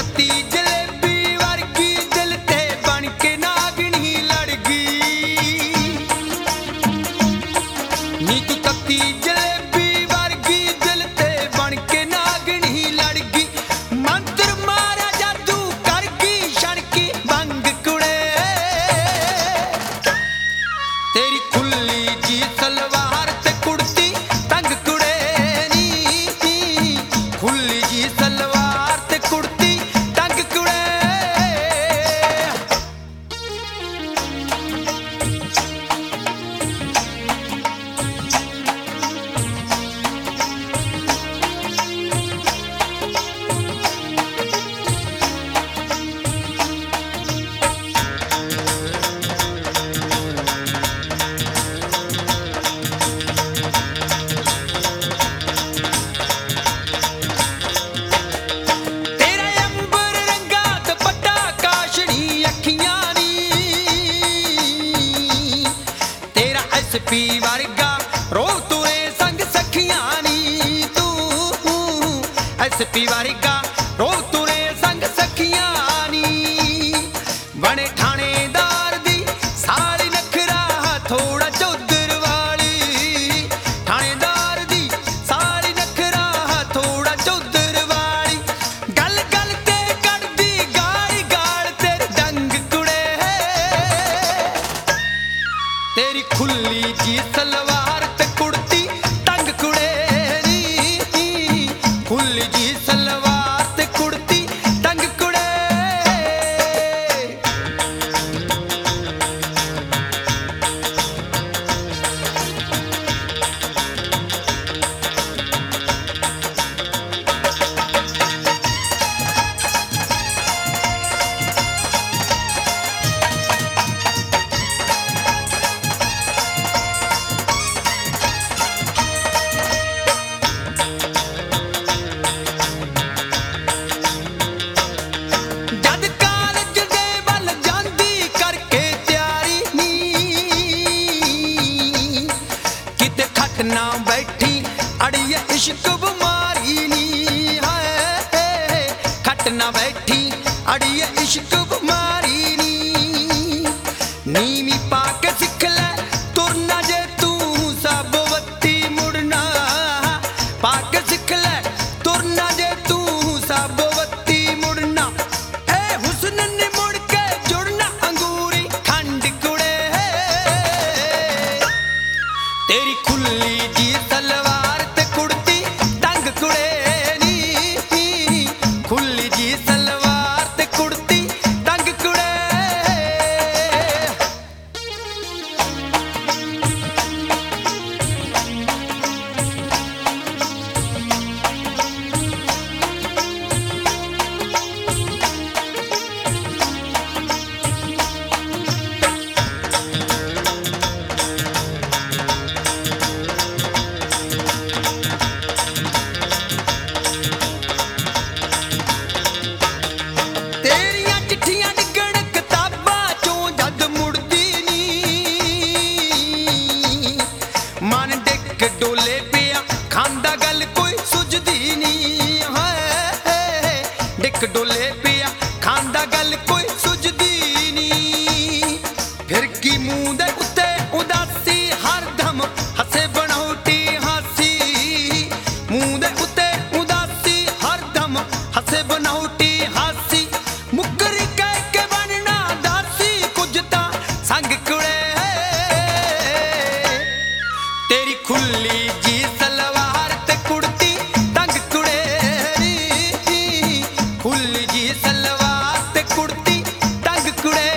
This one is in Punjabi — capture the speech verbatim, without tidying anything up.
ਤੱਤੀ ਜਲੇਬੀ ਵਰਗੀ ਦਿਲ ਤੇ ਬਣ ਕੇ ਨਾਗਣੀ ਲੜ ਗਈ ਨੀ ਤੂੰ ਤੱਤੀ ਜਲੇਬੀ ਵਰਗੀ ਦਿਲ ਤੇ ਬਣ ਕੇ ਨਾਗਣੀ ਲੜ ਗਈ ਮੰਤਰ ਮਾਰਿਆ ਜਾਦੂ ਕਰ ਗਈ ਛਣਕੀ ਬੰਗ ਕੁੜੇ ਤੇਰੀ ਖੁੱਲੀ ਜੀ ਸਲਵਾਰ ਤੇ ਕੁੜਤੀ ਤੰਗ ਕੁੜੇ ਨੀ ਖੁੱਲੀ ਜੀ ਸਲਵਾਰ ਤੇ ਕੁੜਤੀ ਤੰਗ ਕੁੜੇ ਪੀ ਵਰਗਾ ਰੋ ਤੁਰੇ ਸੰਗ ਸਖੀਆਂ ਨੀ ਤੂੰ ਐਸ ਪੀ ਵਰਗਾ ਰੋ ਤੁਰੇ ਸੰਗ ਸਖੀਆਂ ਨੀ ਬਣੇ ਥਾਣੇਦਾਰ ਦੀ ਸਾਲੀ ਨਖਰਾ ਥੋੜਾ ਚੌਧਰ ਵਾਲੀ ਥਾਣੇਦਾਰ ਦੀ ਸਾਲੀ ਨਖਰਾ ਥੋੜਾ ਚੌਧਰ ਵਾਲੀ ਗੱਲ ਗੱਲ ਤੇ ਕੱਢਦੀ ਗਾਲ ਗਾਲ ਤੇਰੇ ਡੰਗ ਕੁੜੇ ਤੇਰੀ ਖੁੱਲੀ ਜੀ ਸਲਵਾਰ ਤੇ ਕੁੜਤੀ ਤੰਗ ਕੁੜੇ ਨੀ ਖੁੱਲੀ ਜੀ ਸਲਵਾਰ ਤੇ ਕੁੜਤੀ ਤੰਗ ਕੁੜੇ ਨਾ ਬੈਠੀ ਅੜੀਏ ਇਸ਼ਕ ਬਿਮਾਰੀ ਨੀ ਹਾਏ ਖੱਟ ਨਾ ਬੈਠੀ ਅੜੀਏ ਇਸ਼ਕ ਬਿਮਾਰੀ ਨੀ ਨੀਵੀਂ ਪਾ ਕੇ ਸਿੱਖ ਲੈ ਤੁਰਨਾ ਜੇ ਤੂੰ ਸਭ ਵੱਤੀ ਮੁੜਨਾ ਪਾ ਕੇ ਸਿੱਖ ਲੈ ਤੁਰਨਾ ਜੇ ਤੂੰ ਸਭ ਵੱਤੀ ਮੁੜਨਾ ਏ ਹੁਸਨ ਨੇ ਮੁੜ ਕੇ ਜੁੜਨਾ ਅੰਗੂਰੀ ਖੰਡ ਕੁੜੇ ਤੇਰੀ ਖੁੱਲੀ ਜੀ ਸਲਵਾਰ ਤੇ ਕੁੜਤੀ ਤੰਗ ਕੁੜੇ ਨੀ ਖੁੱਲੀ ਜੀ ਸਲਵਾਰ ਤੇ ਕੁੜਤੀ ਤੰਗ ਕੁੜੇ ਡੋਲੇ ਪਿਆ ਖਾਂਦਾ ਗੱਲ ਕੋਈ ਸੁਝਦੀ ਨੀ ਹਾਏ ਡਿੱਕ ਡੋਲੇ ਪਿਆ ਖਾਂਦਾ ਗੱਲ ਕੋਈ ਸੁਝਦੀ ਨੀ ਫਿਰ ਕੀ ਮੂੰਹ ਦੇ ਉੱਤੇ ਉਦਾਸੀ ਹਰਦਮ ਹੱਸੇ ਬਣਾਉਟੀ ਹਾਸੀ ਮੂੰਹ ਦੇ ਉੱਤੇ ਉਦਾਸੀ ਹਰਦਮ ਹੱਸੇ ਬਣਾਉਟੀ ਹਾਸੀ ਮੁੱਕਰ ਕਹਿ ਕੇ ਬਣਨਾ ਦਾਸੀ ਕੁਝ ਤਾਂ ਸੰਗ ਕੁੜੇ ਤੇਰੀ ਖੁੱਲੀ ਜੀ ਸਲਵਾਰ ਤੇ ਕੁੜਤੀ ਤੰਗ ਕੁੜੇ ਨੀ ਖੁੱਲੀ ਜੀ ਸਲਵਾਰ ਤੇ ਕੁੜਤੀ ਤੰਗ ਕੁੜੇ